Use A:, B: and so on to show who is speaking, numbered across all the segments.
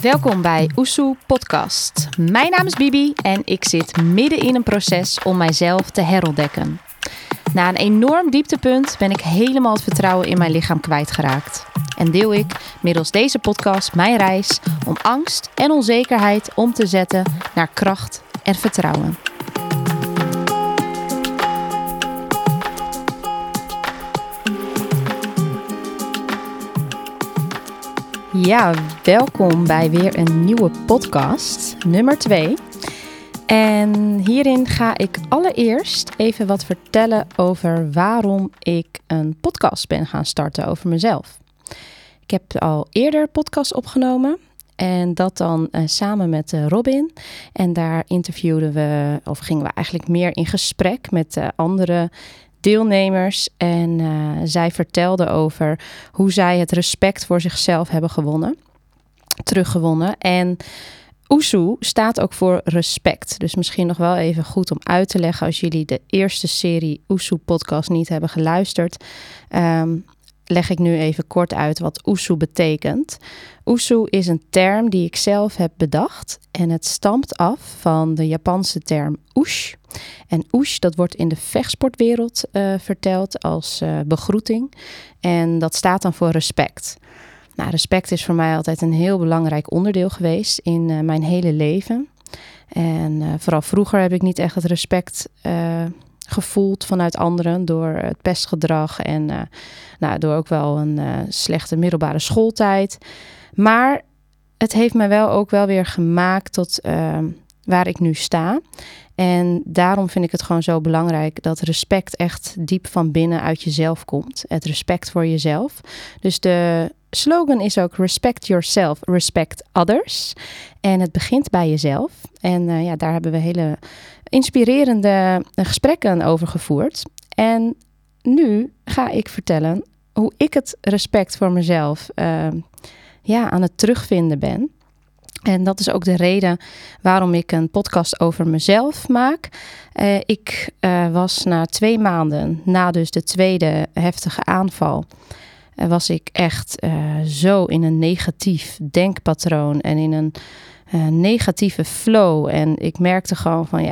A: Welkom bij Oesoe Podcast. Mijn naam is Bibi en ik zit midden in een proces om mijzelf te herontdekken. Na een enorm dieptepunt ben ik helemaal het vertrouwen in mijn lichaam kwijtgeraakt. En deel ik middels deze podcast mijn reis om angst en onzekerheid om te zetten naar kracht en vertrouwen. Ja, welkom bij weer een nieuwe podcast, nummer 2. En hierin ga ik allereerst even wat vertellen over waarom ik een podcast ben gaan starten over mezelf. Ik heb al eerder podcasts opgenomen en dat dan samen met Robin. En daar interviewden we, of gingen we eigenlijk meer in gesprek met andere deelnemers. En zij vertelde over hoe zij het respect voor zichzelf hebben teruggewonnen. En Oesoe staat ook voor respect. Dus misschien nog wel even goed om uit te leggen als jullie de eerste serie Oesoe podcast niet hebben geluisterd. Leg ik nu even kort uit wat Oesoe betekent. Oesoe is een term die ik zelf heb bedacht en het stamt af van de Japanse term ush. En ush, dat wordt in de vechtsportwereld verteld als begroeting en dat staat dan voor respect. Nou, respect is voor mij altijd een heel belangrijk onderdeel geweest in mijn hele leven. En vooral vroeger heb ik niet echt het respect gevoeld vanuit anderen door het pestgedrag en door ook wel een slechte middelbare schooltijd. Maar het heeft me wel ook wel weer gemaakt tot waar ik nu sta. En daarom vind ik het gewoon zo belangrijk dat respect echt diep van binnen uit jezelf komt. Het respect voor jezelf. Dus de slogan is ook respect yourself, respect others. En het begint bij jezelf. En daar hebben we hele inspirerende gesprekken over gevoerd. En nu ga ik vertellen hoe ik het respect voor mezelf aan het terugvinden ben. En dat is ook de reden waarom ik een podcast over mezelf maak. Ik was na 2 maanden, na dus de tweede heftige aanval, was ik echt zo in een negatief denkpatroon en in een negatieve flow. En ik merkte gewoon van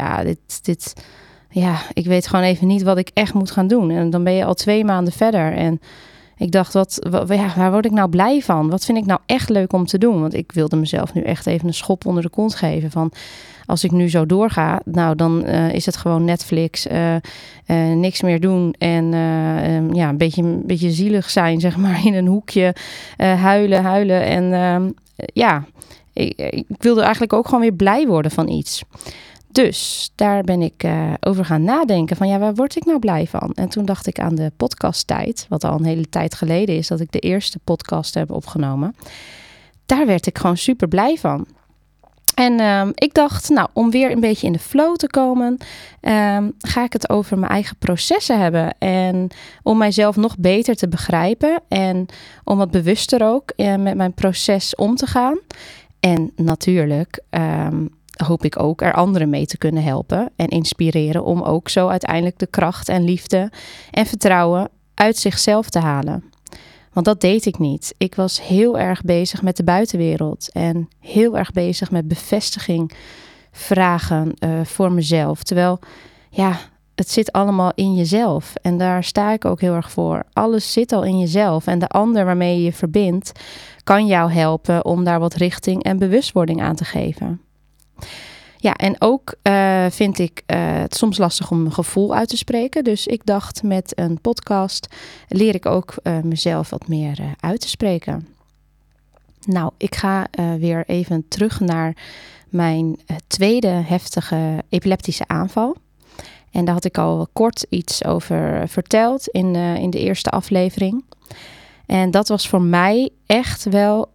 A: ik weet gewoon even niet wat ik echt moet gaan doen. En dan ben je al 2 maanden verder en ik dacht, waar word ik nou blij van? Wat vind ik nou echt leuk om te doen? Want ik wilde mezelf nu echt even een schop onder de kont geven. Van als ik nu zo doorga, nou dan is het gewoon Netflix, niks meer doen. En een beetje zielig zijn, zeg maar, in een hoekje. Huilen. En ik wilde eigenlijk ook gewoon weer blij worden van iets. Dus daar ben ik over gaan nadenken van waar word ik nou blij van? En toen dacht ik aan de podcasttijd, wat al een hele tijd geleden is dat ik de eerste podcast heb opgenomen. Daar werd ik gewoon super blij van. En ik dacht, om weer een beetje in de flow te komen, ga ik het over mijn eigen processen hebben. En om mijzelf nog beter te begrijpen en om wat bewuster ook met mijn proces om te gaan. En natuurlijk hoop ik ook er anderen mee te kunnen helpen en inspireren om ook zo uiteindelijk de kracht en liefde en vertrouwen uit zichzelf te halen. Want dat deed ik niet. Ik was heel erg bezig met de buitenwereld en heel erg bezig met bevestiging vragen voor mezelf. Terwijl, het zit allemaal in jezelf en daar sta ik ook heel erg voor. Alles zit al in jezelf en de ander waarmee je je verbindt kan jou helpen om daar wat richting en bewustwording aan te geven. Ja, en ook vind ik het soms lastig om mijn gevoel uit te spreken. Dus ik dacht met een podcast leer ik ook mezelf wat meer uit te spreken. Nou, ik ga weer even terug naar mijn tweede heftige epileptische aanval. En daar had ik al kort iets over verteld in de eerste aflevering. En dat was voor mij echt wel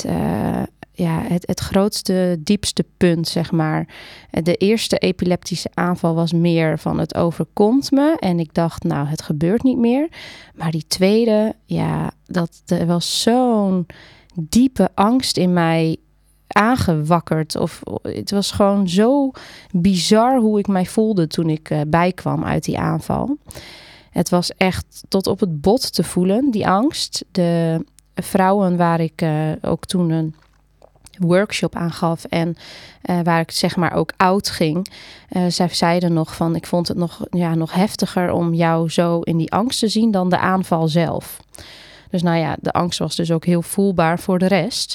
A: het grootste, diepste punt, zeg maar. De eerste epileptische aanval was meer van het overkomt me. En ik dacht, het gebeurt niet meer. Maar die tweede, er was zo'n diepe angst in mij aangewakkerd. Of het was gewoon zo bizar hoe ik mij voelde toen ik bijkwam uit die aanval. Het was echt tot op het bot te voelen, die angst. De vrouwen waar ik ook toen een workshop aangaf en waar ik zeg maar ook oud ging. Zij zeiden nog van, ik vond het nog heftiger om jou zo in die angst te zien dan de aanval zelf. Dus nou ja, de angst was dus ook heel voelbaar voor de rest.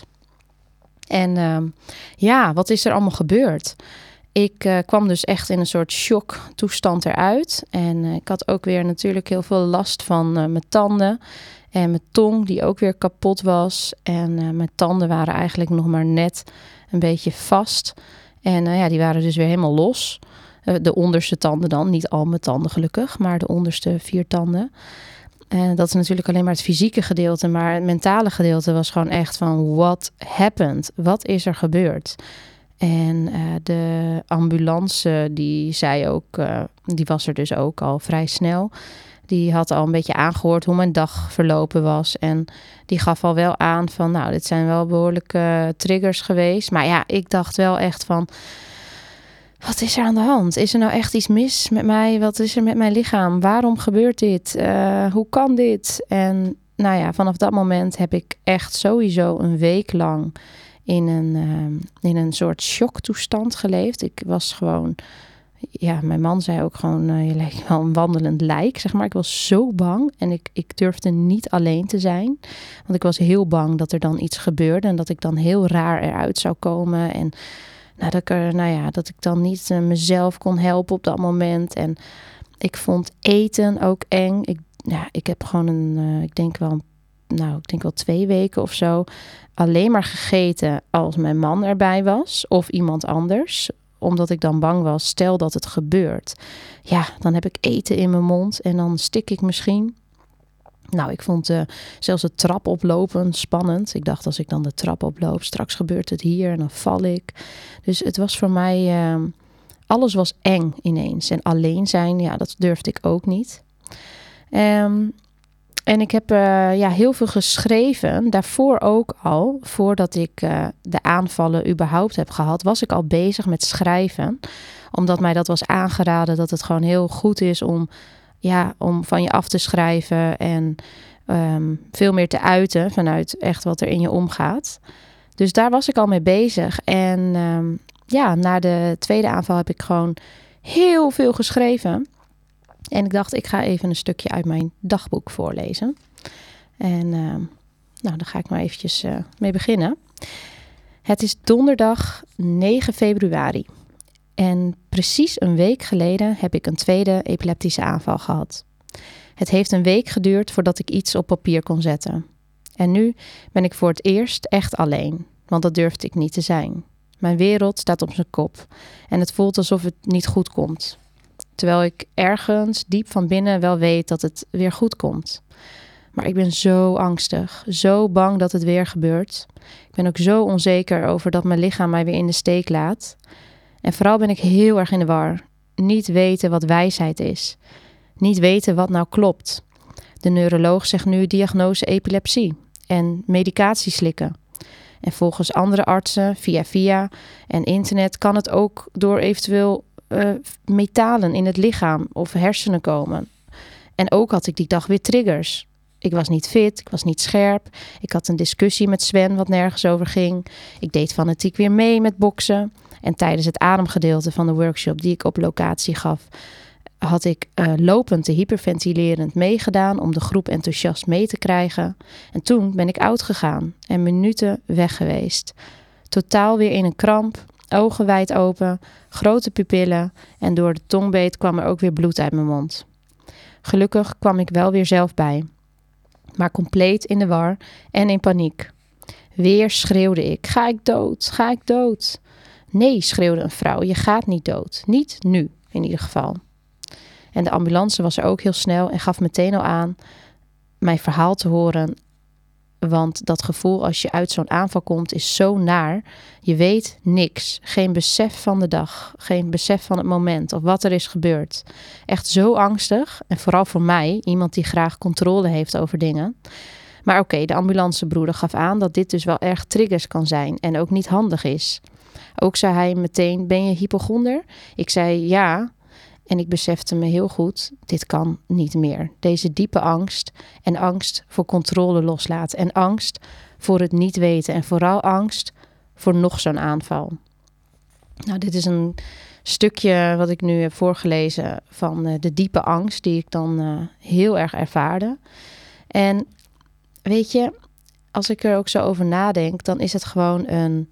A: En wat is er allemaal gebeurd? Ik kwam dus echt in een soort shocktoestand eruit. En ik had ook weer natuurlijk heel veel last van mijn tanden. En mijn tong die ook weer kapot was. En mijn tanden waren eigenlijk nog maar net een beetje vast. En die waren dus weer helemaal los. De onderste tanden dan. Niet al mijn tanden gelukkig, maar de onderste 4 tanden. En dat is natuurlijk alleen maar het fysieke gedeelte. Maar het mentale gedeelte was gewoon echt van what happened? Wat is er gebeurd? En de ambulance die zei ook, die was er dus ook al vrij snel. Die had al een beetje aangehoord hoe mijn dag verlopen was. En die gaf al wel aan van, nou, dit zijn wel behoorlijke triggers geweest. Maar ja, ik dacht wel echt van, wat is er aan de hand? Is er nou echt iets mis met mij? Wat is er met mijn lichaam? Waarom gebeurt dit? Hoe kan dit? En nou ja, vanaf dat moment heb ik echt sowieso een week lang in een soort shocktoestand geleefd. Ik was gewoon, mijn man zei ook gewoon, je leek wel een wandelend lijk, zeg maar. Ik was zo bang en ik durfde niet alleen te zijn. Want ik was heel bang dat er dan iets gebeurde en dat ik dan heel raar eruit zou komen. En dat ik dan niet mezelf kon helpen op dat moment. En ik vond eten ook eng. Ik heb gewoon ik denk wel 2 weken of zo alleen maar gegeten als mijn man erbij was of iemand anders. Omdat ik dan bang was, stel dat het gebeurt. Ja, dan heb ik eten in mijn mond en dan stik ik misschien. Nou, ik vond zelfs de trap oplopen spannend. Ik dacht, als ik dan de trap oploop, straks gebeurt het hier en dan val ik. Dus het was voor mij, alles was eng ineens. En alleen zijn, dat durfde ik ook niet. En ik heb heel veel geschreven. Daarvoor ook al, voordat ik de aanvallen überhaupt heb gehad, was ik al bezig met schrijven. Omdat mij dat was aangeraden dat het gewoon heel goed is om van je af te schrijven en veel meer te uiten vanuit echt wat er in je omgaat. Dus daar was ik al mee bezig. En na de tweede aanval heb ik gewoon heel veel geschreven. En ik dacht, ik ga even een stukje uit mijn dagboek voorlezen. En daar ga ik maar eventjes mee beginnen. Het is donderdag 9 februari. En precies een week geleden heb ik een tweede epileptische aanval gehad. Het heeft een week geduurd voordat ik iets op papier kon zetten. En nu ben ik voor het eerst echt alleen, want dat durfde ik niet te zijn. Mijn wereld staat op zijn kop en het voelt alsof het niet goed komt. Terwijl ik ergens diep van binnen wel weet dat het weer goed komt. Maar ik ben zo angstig, zo bang dat het weer gebeurt. Ik ben ook zo onzeker over dat mijn lichaam mij weer in de steek laat. En vooral ben ik heel erg in de war. Niet weten wat wijsheid is. Niet weten wat nou klopt. De neuroloog zegt nu diagnose epilepsie en medicatie slikken. En volgens andere artsen, via en internet, kan het ook door eventueel metalen in het lichaam of hersenen komen. En ook had ik die dag weer triggers. Ik was niet fit, ik was niet scherp. Ik had een discussie met Sven wat nergens over ging. Ik deed fanatiek weer mee met boksen. En tijdens het ademgedeelte van de workshop die ik op locatie gaf, had ik lopend te hyperventilerend meegedaan om de groep enthousiast mee te krijgen. En toen ben ik oud gegaan en minuten weg geweest. Totaal weer in een kramp, ogen wijd open, grote pupillen en door de tongbeet kwam er ook weer bloed uit mijn mond. Gelukkig kwam ik wel weer zelf bij, maar compleet in de war en in paniek. Weer schreeuwde ik, ga ik dood, ga ik dood? Nee, schreeuwde een vrouw, je gaat niet dood. Niet nu, in ieder geval. En de ambulance was er ook heel snel en gaf meteen al aan mijn verhaal te horen. Want dat gevoel als je uit zo'n aanval komt is zo naar. Je weet niks. Geen besef van de dag. Geen besef van het moment of wat er is gebeurd. Echt zo angstig. En vooral voor mij, iemand die graag controle heeft over dingen. Maar oké, de ambulancebroeder gaf aan dat dit dus wel erg triggers kan zijn en ook niet handig is. Ook zei hij meteen, ben je hypochonder? Ik zei ja. En ik besefte me heel goed, dit kan niet meer. Deze diepe angst en angst voor controle loslaten. En angst voor het niet weten. En vooral angst voor nog zo'n aanval. Nou, dit is een stukje wat ik nu heb voorgelezen van de diepe angst die ik dan heel erg ervaarde. En weet je, als ik er ook zo over nadenk, dan is het gewoon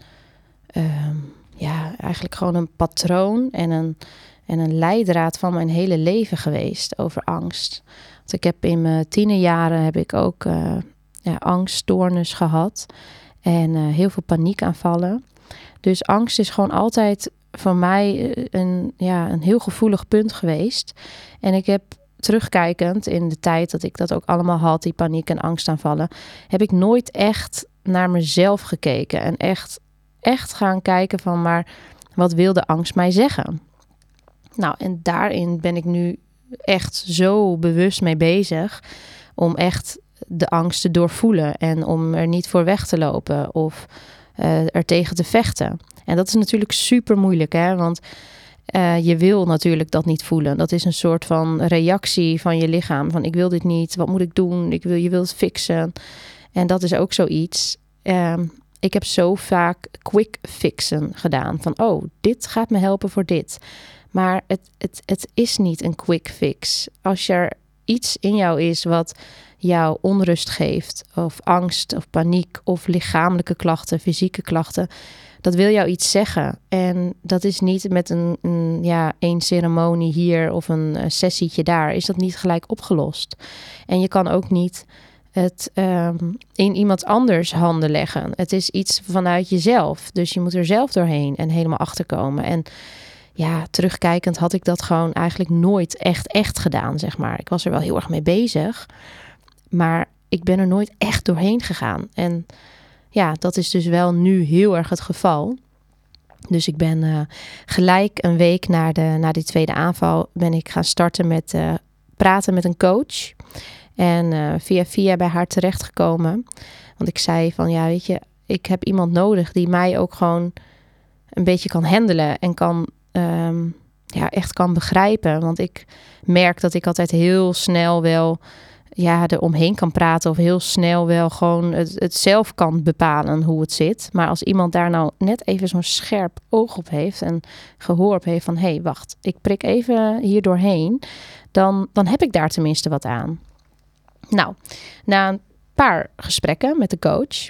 A: eigenlijk gewoon een patroon en een leidraad van mijn hele leven geweest over angst. Want ik heb in mijn tienerjaren heb ik ook angststoornis gehad en heel veel paniekaanvallen. Dus angst is gewoon altijd voor mij een heel gevoelig punt geweest. En ik heb terugkijkend in de tijd dat ik dat ook allemaal had, die paniek- en angstaanvallen, heb ik nooit echt naar mezelf gekeken. En echt gaan kijken van, maar wat wil de angst mij zeggen? Nou, en daarin ben ik nu echt zo bewust mee bezig om echt de angst te doorvoelen en om er niet voor weg te lopen of er tegen te vechten. En dat is natuurlijk super moeilijk, hè? Want je wil natuurlijk dat niet voelen. Dat is een soort van reactie van je lichaam. Van ik wil dit niet, wat moet ik doen? Je wil het fixen. En dat is ook zoiets. Ik heb zo vaak quick fixen gedaan. Van dit gaat me helpen voor dit. Maar het is niet een quick fix. Als er iets in jou is wat jou onrust geeft, of angst, of paniek, of lichamelijke klachten, fysieke klachten, dat wil jou iets zeggen. En dat is niet met een ceremonie hier of een sessietje daar, is dat niet gelijk opgelost. En je kan ook niet het in iemand anders handen leggen. Het is iets vanuit jezelf. Dus je moet er zelf doorheen en helemaal achterkomen. En ja, terugkijkend had ik dat gewoon eigenlijk nooit echt gedaan, zeg maar. Ik was er wel heel erg mee bezig, maar ik ben er nooit echt doorheen gegaan. En ja, dat is dus wel nu heel erg het geval. Dus ik ben gelijk een week na die tweede aanval ben ik gaan starten met praten met een coach. En via bij haar terechtgekomen. Want ik zei van, ja, weet je, ik heb iemand nodig die mij ook gewoon een beetje kan handelen en kan echt kan begrijpen. Want ik merk dat ik altijd heel snel wel er omheen kan praten of heel snel wel gewoon het zelf kan bepalen hoe het zit. Maar als iemand daar nou net even zo'n scherp oog op heeft en gehoor op heeft van, hé, wacht, ik prik even hier doorheen, dan heb ik daar tenminste wat aan. Nou, na een paar gesprekken met de coach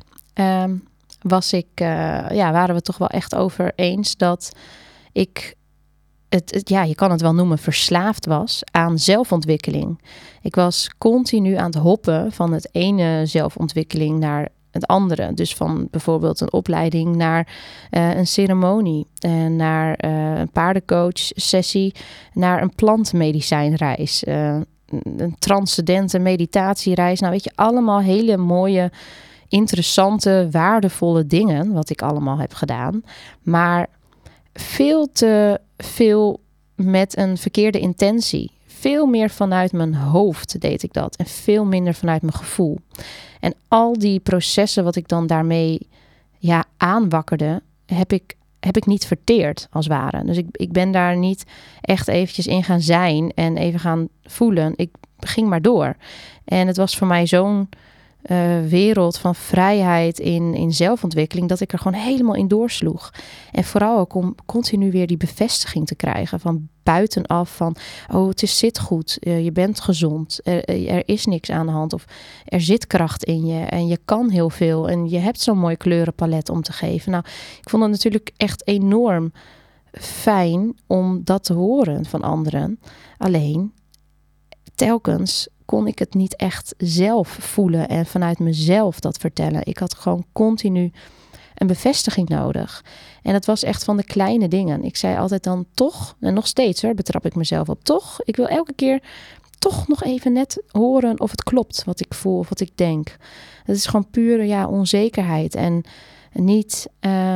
A: waren we het toch wel echt over eens dat ik je kan het wel noemen, verslaafd was aan zelfontwikkeling. Ik was continu aan het hoppen van het ene zelfontwikkeling naar het andere. Dus van bijvoorbeeld een opleiding naar een ceremonie, naar een paardencoach-sessie, naar een plantmedicijnreis, een transcendente meditatiereis. Nou, weet je, allemaal hele mooie, interessante, waardevolle dingen wat ik allemaal heb gedaan. Maar veel te veel met een verkeerde intentie. Veel meer vanuit mijn hoofd deed ik dat. En veel minder vanuit mijn gevoel. En al die processen wat ik dan daarmee aanwakkerde, heb ik niet verteerd als het ware. Dus ik ben daar niet echt eventjes in gaan zijn en even gaan voelen. Ik ging maar door. En het was voor mij zo'n wereld van vrijheid in zelfontwikkeling, dat ik er gewoon helemaal in doorsloeg. En vooral ook om continu weer die bevestiging te krijgen van buitenaf van, zit goed, je bent gezond, er is niks aan de hand of er zit kracht in je en je kan heel veel en je hebt zo'n mooi kleurenpalet om te geven. Nou, ik vond het natuurlijk echt enorm fijn om dat te horen van anderen. Alleen, telkens kon ik het niet echt zelf voelen en vanuit mezelf dat vertellen. Ik had gewoon continu een bevestiging nodig. En het was echt van de kleine dingen. Ik zei altijd dan toch, en nog steeds betrap ik mezelf op, toch. Ik wil elke keer toch nog even net horen of het klopt wat ik voel of wat ik denk. Het is gewoon pure onzekerheid en niet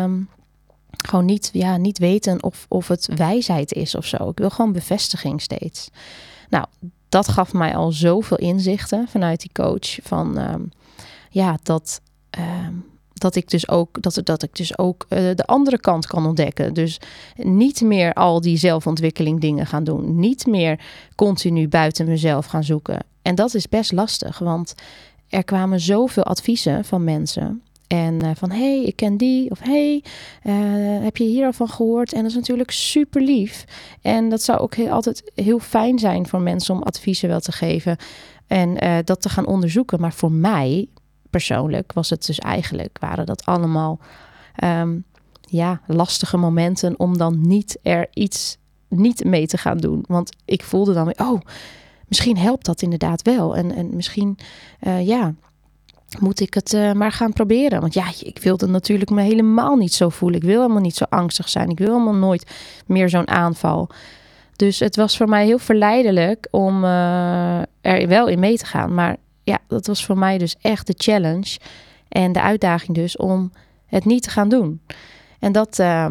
A: niet weten of het wijsheid is of zo. Ik wil gewoon bevestiging steeds. Nou, dat gaf mij al zoveel inzichten vanuit die coach van dat ik dus ook de andere kant kan ontdekken. Dus niet meer al die zelfontwikkeling dingen gaan doen. Niet meer continu buiten mezelf gaan zoeken. En dat is best lastig, want er kwamen zoveel adviezen van mensen. En van, hey, ik ken die. Of hey, heb je hier al van gehoord? En dat is natuurlijk super lief. En dat zou ook altijd heel fijn zijn voor mensen om adviezen wel te geven. En dat te gaan onderzoeken. Maar voor mij persoonlijk was het dus eigenlijk, waren dat allemaal lastige momenten om dan niet mee te gaan doen. Want ik voelde dan weer, misschien helpt dat inderdaad wel. En misschien, moet ik het maar gaan proberen. Want ik wilde natuurlijk me helemaal niet zo voelen. Ik wil helemaal niet zo angstig zijn. Ik wil helemaal nooit meer zo'n aanval. Dus het was voor mij heel verleidelijk om er wel in mee te gaan. Maar ja, dat was voor mij dus echt de challenge. En de uitdaging dus om het niet te gaan doen. En dat,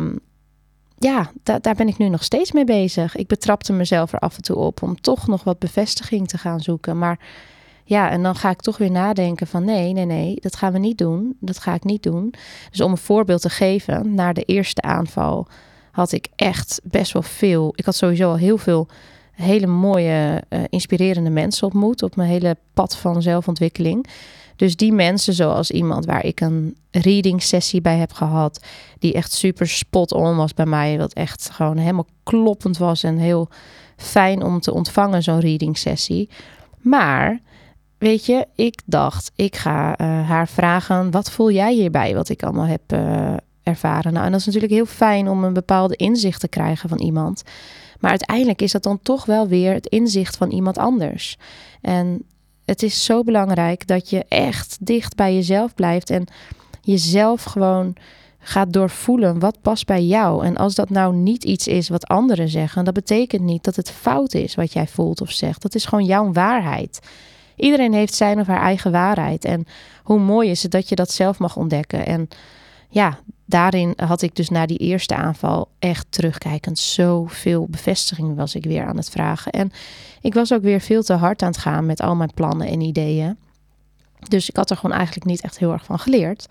A: daar ben ik nu nog steeds mee bezig. Ik betrapte mezelf er af en toe op om toch nog wat bevestiging te gaan zoeken. Maar ja, en dan ga ik toch weer nadenken van nee, dat gaan we niet doen. Dat ga ik niet doen. Dus om een voorbeeld te geven, na de eerste aanval had ik echt best wel veel. Ik had sowieso al heel veel hele mooie, inspirerende mensen ontmoet op mijn hele pad van zelfontwikkeling. Dus die mensen, zoals iemand waar ik een reading sessie bij heb gehad, die echt super spot on was bij mij, wat echt gewoon helemaal kloppend was en heel fijn om te ontvangen, zo'n reading sessie. Maar weet je, ik dacht, ik ga haar vragen, wat voel jij hierbij, wat ik allemaal heb ervaren? Nou, en dat is natuurlijk heel fijn om een bepaalde inzicht te krijgen van iemand. Maar uiteindelijk is dat dan toch wel weer het inzicht van iemand anders. En het is zo belangrijk dat je echt dicht bij jezelf blijft en jezelf gewoon gaat doorvoelen wat past bij jou. En als dat nou niet iets is wat anderen zeggen, dat betekent niet dat het fout is wat jij voelt of zegt. Dat is gewoon jouw waarheid. Iedereen heeft zijn of haar eigen waarheid. En hoe mooi is het dat je dat zelf mag ontdekken. En ja, daarin had ik dus na die eerste aanval echt terugkijkend zoveel bevestiging was ik weer aan het vragen. En ik was ook weer veel te hard aan het gaan met al mijn plannen en ideeën. Dus ik had er gewoon eigenlijk niet echt heel erg van geleerd.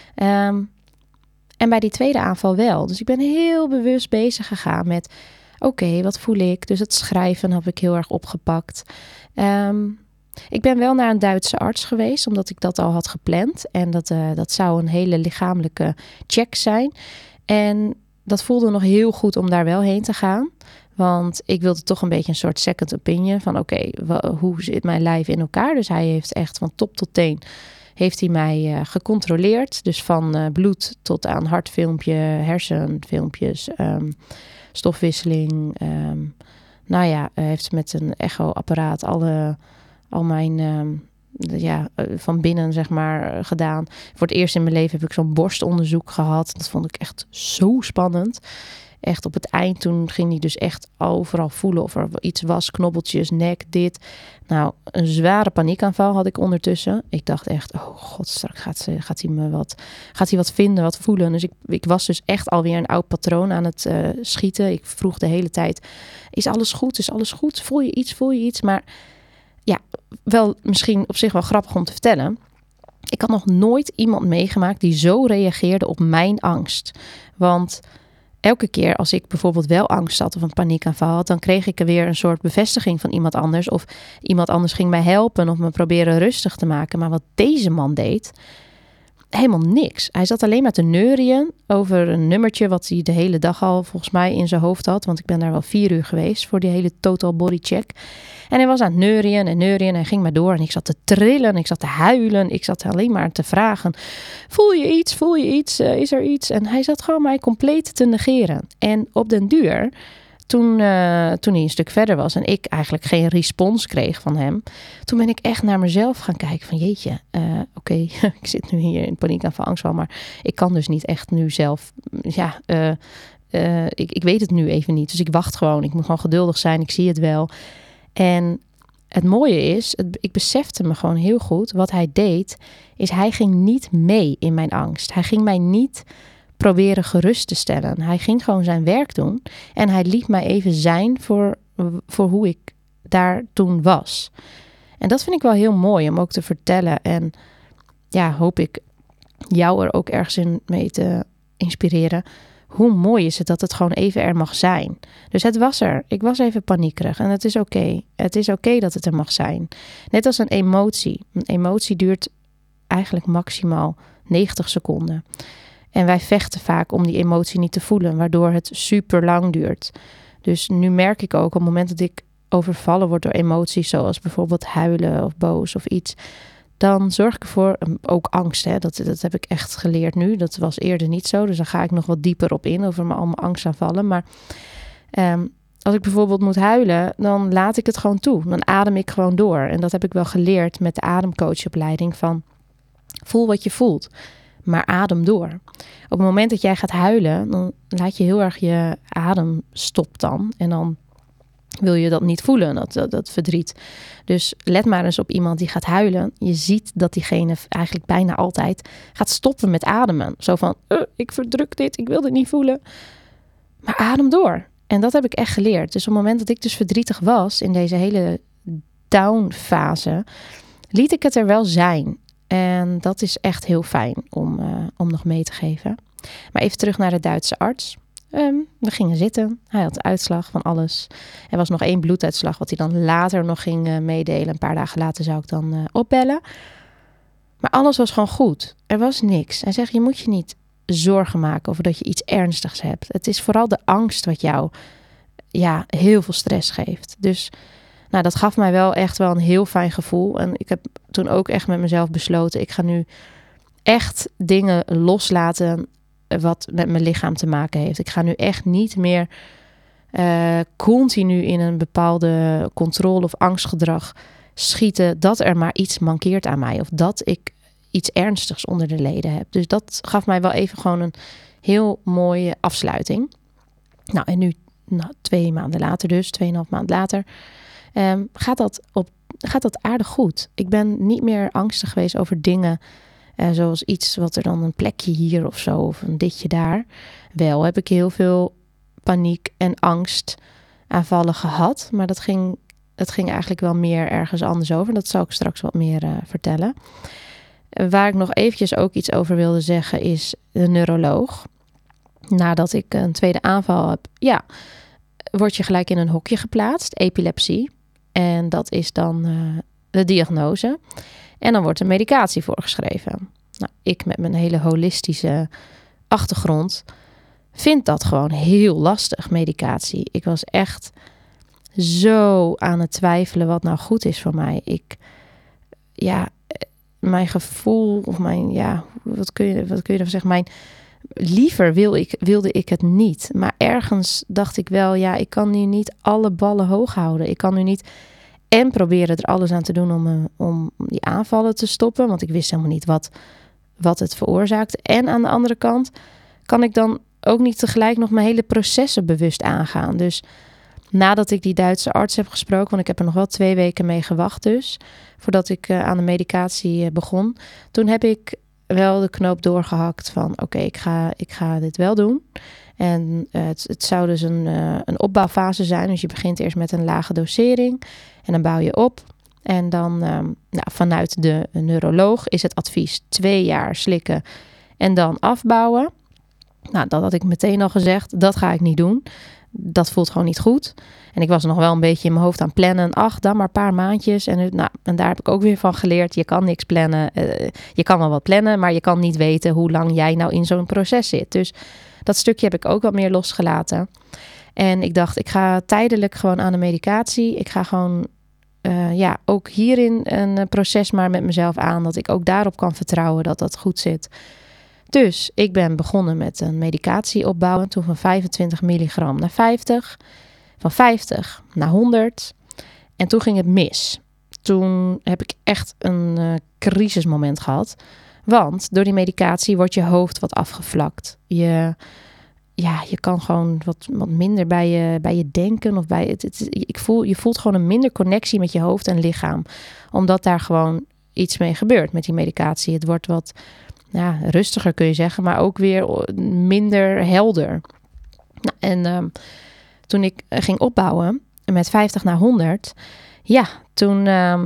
A: En bij die tweede aanval wel. Dus ik ben heel bewust bezig gegaan met oké, wat voel ik? Dus het schrijven heb ik heel erg opgepakt. Ik ben wel naar een Duitse arts geweest, omdat ik dat al had gepland. En dat zou een hele lichamelijke check zijn. En dat voelde nog heel goed om daar wel heen te gaan. Want ik wilde toch een beetje een soort second opinion van hoe zit mijn lijf in elkaar? Dus hij heeft echt van top tot teen heeft hij mij gecontroleerd. Dus van bloed tot aan hartfilmpje, hersenfilmpjes, stofwisseling. Heeft met een echoapparaat al mijn van binnen zeg maar gedaan. Voor het eerst in mijn leven heb ik zo'n borstonderzoek gehad. Dat vond ik echt zo spannend. Echt op het eind, toen ging hij dus echt overal voelen of er iets was. Knobbeltjes, nek, dit. Nou, een zware paniekaanval had ik ondertussen. Ik dacht echt, oh god, straks gaat hij wat vinden, wat voelen. Dus ik was dus echt alweer een oud patroon aan het schieten. Ik vroeg de hele tijd, is alles goed? Is alles goed? Voel je iets? Maar ja, wel misschien op zich wel grappig om te vertellen. Ik had nog nooit iemand meegemaakt die zo reageerde op mijn angst. Want elke keer als ik bijvoorbeeld wel angst had of een paniekaanval had, dan kreeg ik er weer een soort bevestiging van iemand anders. Of iemand anders ging mij helpen of me proberen rustig te maken. Maar wat deze man deed, helemaal niks. Hij zat alleen maar te neurien over een nummertje wat hij de hele dag al volgens mij in zijn hoofd had. Want ik ben daar wel 4 uur geweest voor die hele total body check. En hij was aan het neurien en hij ging maar door. En ik zat te trillen, ik zat te huilen. Ik zat alleen maar te vragen, voel je iets? Is er iets? En hij zat gewoon mij compleet te negeren. En op den duur, toen hij een stuk verder was en ik eigenlijk geen respons kreeg van hem, toen ben ik echt naar mezelf gaan kijken van jeetje, oké, ik zit nu hier in paniekaanval, angstval, maar ik kan dus niet echt nu zelf, ik weet het nu even niet. Dus ik wacht gewoon, ik moet gewoon geduldig zijn, ik zie het wel. En het mooie is, ik besefte me gewoon heel goed, wat hij deed, is hij ging niet mee in mijn angst. Hij ging mij niet proberen gerust te stellen. Hij ging gewoon zijn werk doen en hij liet mij even zijn voor hoe ik daar toen was. En dat vind ik wel heel mooi om ook te vertellen. En ja, hoop ik jou er ook ergens in mee te inspireren. Hoe mooi is het dat het gewoon even er mag zijn. Dus het was er. Ik was even paniekerig en het is oké. Het is oké dat het er mag zijn. Net als een emotie. Een emotie duurt eigenlijk maximaal 90 seconden. En wij vechten vaak om die emotie niet te voelen, waardoor het super lang duurt. Dus nu merk ik ook op het moment dat ik overvallen word door emoties, zoals bijvoorbeeld huilen of boos of iets, dan zorg ik ervoor, ook angst, hè, dat heb ik echt geleerd nu. Dat was eerder niet zo, dus daar ga ik nog wat dieper op in, over allemaal angstaanvallen. Maar als ik bijvoorbeeld moet huilen, dan laat ik het gewoon toe. Dan adem ik gewoon door. En dat heb ik wel geleerd met de ademcoachopleiding van voel wat je voelt, maar adem door. Op het moment dat jij gaat huilen, dan laat je heel erg je adem stopt dan. En dan wil je dat niet voelen, dat verdriet. Dus let maar eens op iemand die gaat huilen. Je ziet dat diegene eigenlijk bijna altijd gaat stoppen met ademen. Zo van, ik verdruk dit, ik wil dit niet voelen. Maar adem door. En dat heb ik echt geleerd. Dus op het moment dat ik dus verdrietig was in deze hele down-fase, liet ik het er wel zijn. En dat is echt heel fijn om nog mee te geven. Maar even terug naar de Duitse arts. We gingen zitten. Hij had de uitslag van alles. Er was nog 1 bloeduitslag wat hij dan later nog ging meedelen. Een paar dagen later zou ik dan opbellen. Maar alles was gewoon goed. Er was niks. Hij zegt, je moet je niet zorgen maken over dat je iets ernstigs hebt. Het is vooral de angst wat jou heel veel stress geeft. Dus dat gaf mij wel echt wel een heel fijn gevoel. En ik heb toen ook echt met mezelf besloten, ik ga nu echt dingen loslaten wat met mijn lichaam te maken heeft. Ik ga nu echt niet meer continu in een bepaalde controle of angstgedrag schieten dat er maar iets mankeert aan mij of dat ik iets ernstigs onder de leden heb. Dus dat gaf mij wel even gewoon een heel mooie afsluiting. Nou, en nu 2 maanden later dus, 2,5 maand later, gaat dat aardig goed. Ik ben niet meer angstig geweest over dingen zoals iets wat er dan een plekje hier of zo of een ditje daar. Wel heb ik heel veel paniek en angstaanvallen gehad, maar dat ging eigenlijk wel meer ergens anders over. Dat zal ik straks wat meer vertellen. Waar ik nog eventjes ook iets over wilde zeggen is de neuroloog. Nadat ik een tweede aanval heb, word je gelijk in een hokje geplaatst, epilepsie. En dat is dan de diagnose. En dan wordt er medicatie voorgeschreven. Nou, ik met mijn hele holistische achtergrond vind dat gewoon heel lastig, medicatie. Ik was echt zo aan het twijfelen wat nou goed is voor mij. Mijn gevoel of wat kun je ervan zeggen? Liever wilde ik het niet. Maar ergens dacht ik wel, ik kan nu niet alle ballen hoog houden. Ik kan nu niet en proberen er alles aan te doen om die aanvallen te stoppen. Want ik wist helemaal niet wat het veroorzaakte. En aan de andere kant kan ik dan ook niet tegelijk nog mijn hele processen bewust aangaan. Dus nadat ik die Duitse arts heb gesproken, want ik heb er nog wel 2 weken mee gewacht dus, voordat ik aan de medicatie begon. Toen heb ik wel de knoop doorgehakt van oké, ik ga dit wel doen. En het zou dus een opbouwfase zijn. Dus je begint eerst met een lage dosering en dan bouw je op. En dan vanuit de neuroloog is het advies 2 jaar slikken en dan afbouwen. Nou, dat had ik meteen al gezegd. Dat ga ik niet doen. Dat voelt gewoon niet goed. En ik was nog wel een beetje in mijn hoofd aan plannen. Dan maar een paar maandjes. En daar heb ik ook weer van geleerd. Je kan niks plannen. Je kan wel wat plannen, maar je kan niet weten hoe lang jij nou in zo'n proces zit. Dus dat stukje heb ik ook wat meer losgelaten. En ik dacht, ik ga tijdelijk gewoon aan de medicatie. Ik ga gewoon ook hierin een proces maar met mezelf aan. Dat ik ook daarop kan vertrouwen dat dat goed zit. Dus ik ben begonnen met een medicatie opbouwen. Toen van 25 milligram naar 50. Van 50 naar 100. En toen ging het mis. Toen heb ik echt een crisismoment gehad. Want door die medicatie wordt je hoofd wat afgevlakt. Je kan gewoon wat minder bij je denken. Of je voelt gewoon een minder connectie met je hoofd en lichaam. Omdat daar gewoon iets mee gebeurt met die medicatie. Het wordt wat rustiger kun je zeggen, maar ook weer minder helder. Nou, en toen ik ging opbouwen met 50 naar 100, toen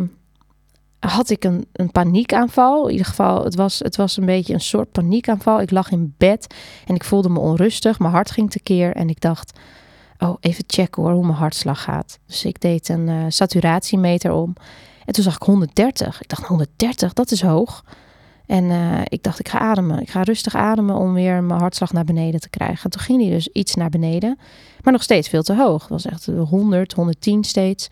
A: had ik een paniekaanval. In ieder geval, het was een beetje een soort paniekaanval. Ik lag in bed en ik voelde me onrustig. Mijn hart ging tekeer en ik dacht, even checken hoor, hoe mijn hartslag gaat. Dus ik deed een saturatiemeter om en toen zag ik 130. Ik dacht, 130, dat is hoog. En ik dacht, ik ga ademen. Ik ga rustig ademen om weer mijn hartslag naar beneden te krijgen. En toen ging die dus iets naar beneden. Maar nog steeds veel te hoog. Het was echt 100, 110 steeds.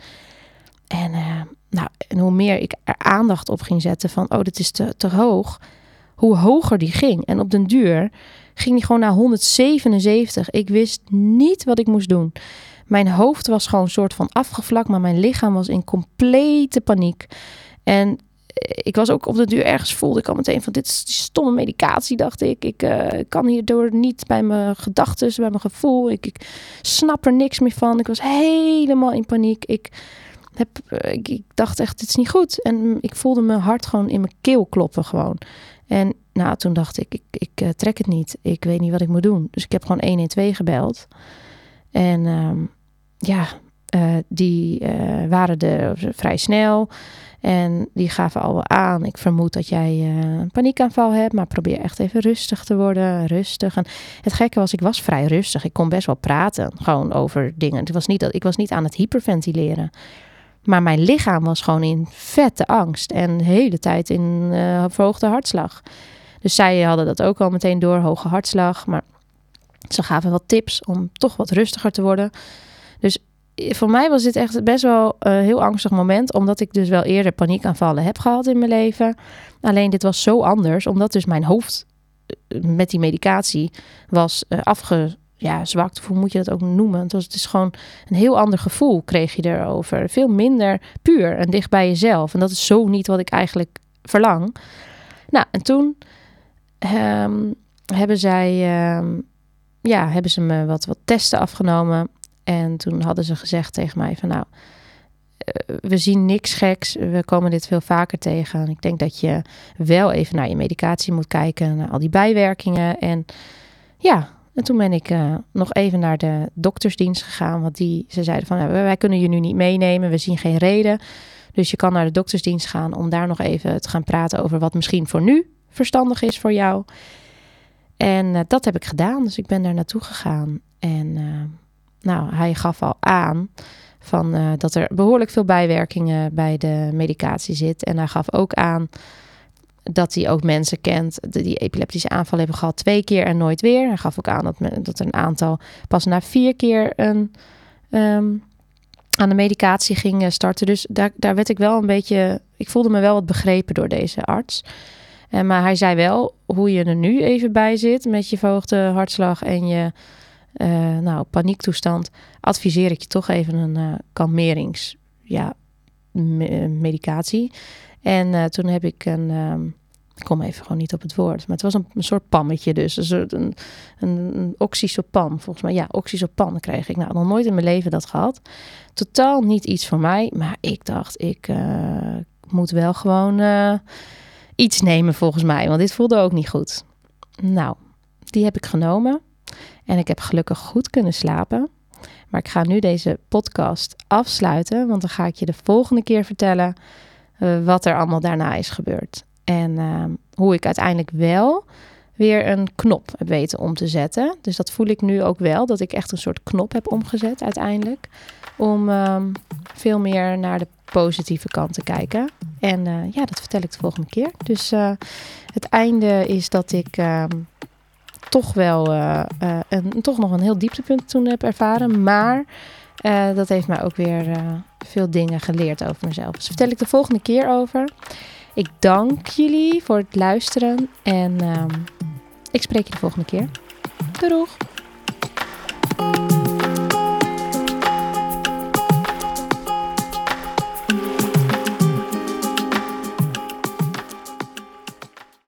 A: En hoe meer ik er aandacht op ging zetten van, dit is te hoog. Hoe hoger die ging. En op den duur ging die gewoon naar 177. Ik wist niet wat ik moest doen. Mijn hoofd was gewoon een soort van afgevlakt, maar mijn lichaam was in complete paniek. En ik was ook op de duur ergens voelde ik al meteen van dit is die stomme medicatie, dacht ik. Ik kan hierdoor niet bij mijn gedachten, bij mijn gevoel. Ik snap er niks meer van. Ik was helemaal in paniek. Ik dacht echt, dit is niet goed. En ik voelde mijn hart gewoon in mijn keel kloppen gewoon. En toen dacht ik trek het niet. Ik weet niet wat ik moet doen. Dus ik heb gewoon 112 gebeld. En die waren er vrij snel. En die gaven al wel aan. Ik vermoed dat jij een paniekaanval hebt. Maar probeer echt even rustig te worden. Rustig. En het gekke was, ik was vrij rustig. Ik kon best wel praten. Gewoon over dingen. Ik was niet aan het hyperventileren. Maar mijn lichaam was gewoon in vette angst. En de hele tijd in verhoogde hartslag. Dus zij hadden dat ook al meteen door. Hoge hartslag. Maar ze gaven wat tips om toch wat rustiger te worden. Dus voor mij was dit echt best wel een heel angstig moment. Omdat ik dus wel eerder paniekaanvallen heb gehad in mijn leven. Alleen dit was zo anders. Omdat dus mijn hoofd met die medicatie was zwakt. Of hoe moet je dat ook noemen? Het is gewoon een heel ander gevoel kreeg je erover. Veel minder puur en dicht bij jezelf. En dat is zo niet wat ik eigenlijk verlang. En toen hebben ze me wat testen afgenomen. En toen hadden ze gezegd tegen mij van we zien niks geks. We komen dit veel vaker tegen. En ik denk dat je wel even naar je medicatie moet kijken. Naar al die bijwerkingen. En toen ben ik nog even naar de doktersdienst gegaan. Want ze zeiden van wij kunnen je nu niet meenemen. We zien geen reden. Dus je kan naar de doktersdienst gaan om daar nog even te gaan praten over wat misschien voor nu verstandig is voor jou. En dat heb ik gedaan. Dus ik ben daar naartoe gegaan. En hij gaf al aan van dat er behoorlijk veel bijwerkingen bij de medicatie zit. En hij gaf ook aan dat hij ook mensen kent die epileptische aanval hebben gehad 2 keer en nooit weer. Hij gaf ook aan dat er een aantal pas na 4 keer aan de medicatie ging starten. Dus daar werd ik wel een beetje... Ik voelde me wel wat begrepen door deze arts. Maar hij zei wel hoe je er nu even bij zit met je verhoogde hartslag en je paniektoestand. Adviseer ik je toch even een kalmeringsmedicatie. En toen heb ik ik kom even gewoon niet op het woord. Maar het was een soort pammetje dus. Een oxysopan. Volgens mij, oxysopan kreeg ik. Nog nooit in mijn leven dat gehad. Totaal niet iets voor mij. Maar ik dacht, ik moet wel gewoon iets nemen volgens mij. Want dit voelde ook niet goed. Die heb ik genomen. En ik heb gelukkig goed kunnen slapen. Maar ik ga nu deze podcast afsluiten. Want dan ga ik je de volgende keer vertellen wat er allemaal daarna is gebeurd. En hoe ik uiteindelijk wel weer een knop heb weten om te zetten. Dus dat voel ik nu ook wel. Dat ik echt een soort knop heb omgezet uiteindelijk. Om veel meer naar de positieve kant te kijken. En dat vertel ik de volgende keer. Dus het einde is dat ik toch wel toch nog een heel dieptepunt toen heb ervaren. Maar dat heeft mij ook weer veel dingen geleerd over mezelf. Dus vertel ik de volgende keer over. Ik dank jullie voor het luisteren en ik spreek je de volgende keer. Doei doeg!